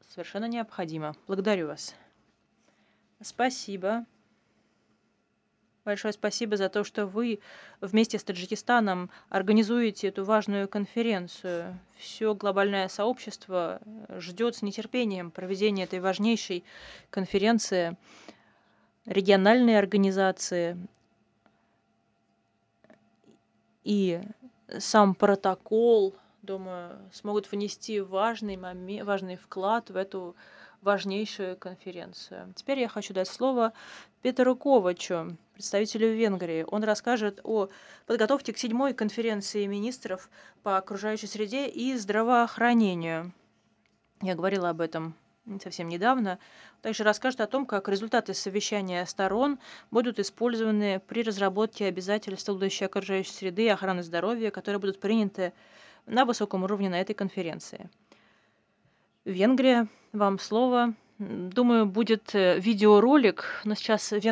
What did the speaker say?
совершенно необходимо. Благодарю вас. Спасибо. Большое спасибо за то, что вы вместе с Таджикистаном организуете эту важную конференцию. Все глобальное сообщество ждет с нетерпением проведения этой важнейшей конференции. Региональные организации и сам протокол, думаю, смогут внести важный вклад в эту важнейшую конференцию. Теперь я хочу дать слово Петеру Ковачу, представителю Венгрии. Он расскажет о подготовке к 7-й конференции министров по окружающей среде и здравоохранению. Я говорила об этом совсем недавно. Также расскажет о том, как результаты совещания сторон будут использованы при разработке обязательств в области окружающей среды и охраны здоровья, которые будут приняты на высоком уровне на этой конференции. Венгрия, вам слово. Думаю, будет видеоролик, но сейчас